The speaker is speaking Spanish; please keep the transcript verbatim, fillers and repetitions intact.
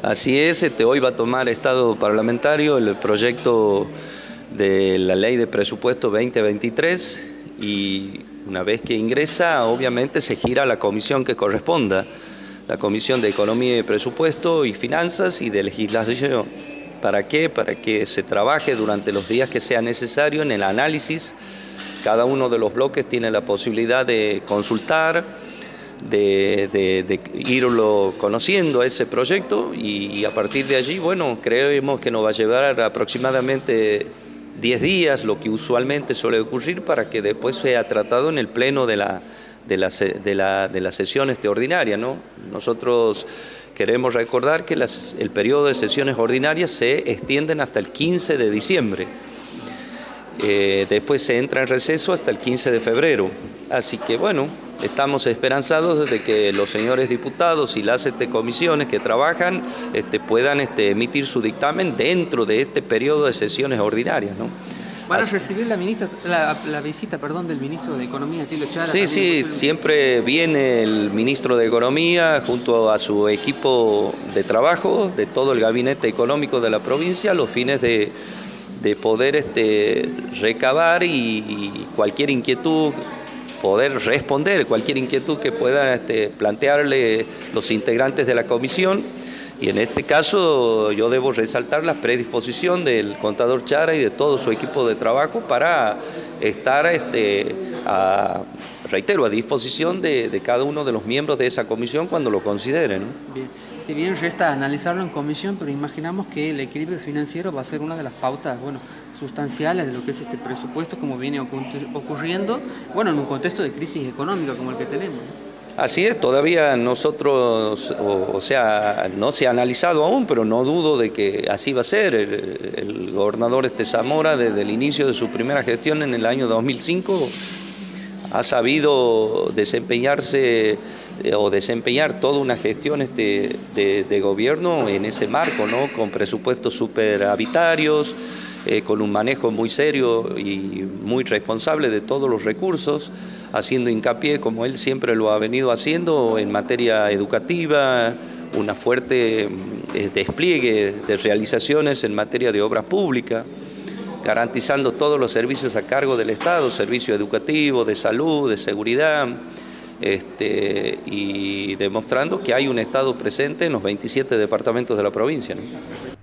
Así es, este, hoy va a tomar estado parlamentario el proyecto de la Ley de Presupuesto veinte veintitrés y una vez que ingresa, obviamente se gira a la comisión que corresponda, la Comisión de Economía y Presupuesto y Finanzas y de Legislación. ¿Para qué? Para que se trabaje durante los días que sea necesario en el análisis. Cada uno de los bloques tiene la posibilidad de consultar, de, de, de irlo conociendo a ese proyecto y, y a partir de allí, bueno, creemos que nos va a llevar aproximadamente diez días, lo que usualmente suele ocurrir, para que después sea tratado en el pleno de la, de la, de la, de la sesión este ordinaria, ¿no? Nosotros queremos recordar que las, el periodo de sesiones ordinarias se extienden hasta el quince de diciembre. Eh, después se entra en receso hasta el quince de febrero. Así que bueno, estamos esperanzados de que los señores diputados y las este, comisiones que trabajan este, puedan este, emitir su dictamen dentro de este periodo de sesiones ordinarias, ¿no? ¿Van a recibir la, ministra, la, la visita perdón, del ministro de Economía, Atilio Chara? Sí, sí, siempre viene el ministro de Economía junto a su equipo de trabajo, de todo el gabinete económico de la provincia, a los fines de, de poder este, recabar y, y cualquier inquietud, poder responder cualquier inquietud que puedan este, plantearle los integrantes de la comisión. Y en este caso yo debo resaltar la predisposición del contador Chara y de todo su equipo de trabajo para estar, este, a, reitero, a disposición de, de cada uno de los miembros de esa comisión cuando lo consideren, ¿no? Bien. Si bien resta analizarlo en comisión, pero imaginamos que el equilibrio financiero va a ser una de las pautas, bueno, sustanciales de lo que es este presupuesto, como viene ocurriendo, bueno, en un contexto de crisis económica como el que tenemos, ¿no? Así es, todavía nosotros, o, o sea, no se ha analizado aún, pero no dudo de que así va a ser. El, el gobernador este Zamora, desde el inicio de su primera gestión en el año dos mil cinco, ha sabido desempeñarse eh, o desempeñar toda una gestión este, de, de gobierno en ese marco, ¿no? Con presupuestos superavitarios, eh, con un manejo muy serio y muy responsable de todos los recursos, haciendo hincapié, como él siempre lo ha venido haciendo, en materia educativa, una fuerte eh, despliegue de realizaciones en materia de obras públicas, garantizando todos los servicios a cargo del Estado, servicio educativo, de salud, de seguridad, este, y demostrando que hay un Estado presente en los veintisiete departamentos de la provincia, ¿no?